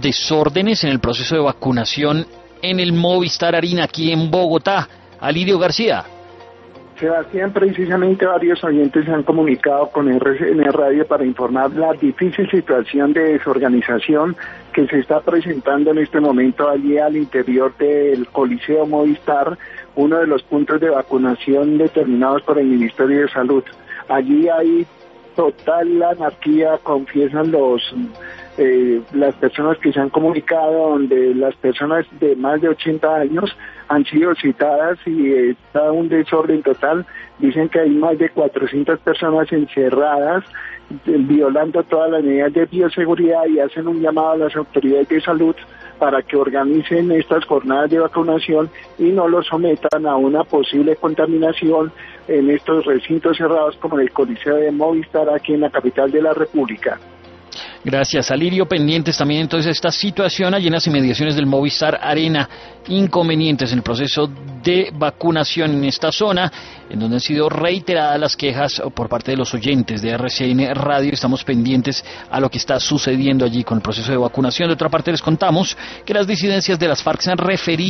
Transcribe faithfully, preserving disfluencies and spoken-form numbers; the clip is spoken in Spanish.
desórdenes en el proceso de vacunación en el Movistar Arena aquí en Bogotá. Alirio García. Sebastián, precisamente varios oyentes se han comunicado con R C N Radio para informar la difícil situación de desorganización que se está presentando en este momento allí al interior del Coliseo Movistar, uno de los puntos de vacunación determinados por el Ministerio de Salud. Allí hay total anarquía, confiesan los eh, las personas que se han comunicado, donde las personas de más de ochenta años han sido citadas y está un desorden total. Dicen que hay más de cuatrocientas personas encerradas, violando todas las medidas de bioseguridad, y hacen un llamado a las autoridades de salud para que organicen estas jornadas de vacunación y no los sometan a una posible contaminación en estos recintos cerrados como el Coliseo de Movistar aquí en la capital de la República. Gracias, Alirio. Pendientes también entonces esta situación allí en las inmediaciones del Movistar Arena. Inconvenientes en el proceso de vacunación en esta zona, en donde han sido reiteradas las quejas por parte de los oyentes de R C N Radio. Estamos pendientes a lo que está sucediendo allí con el proceso de vacunación. De otra parte, les contamos que las disidencias de las FARC se han referido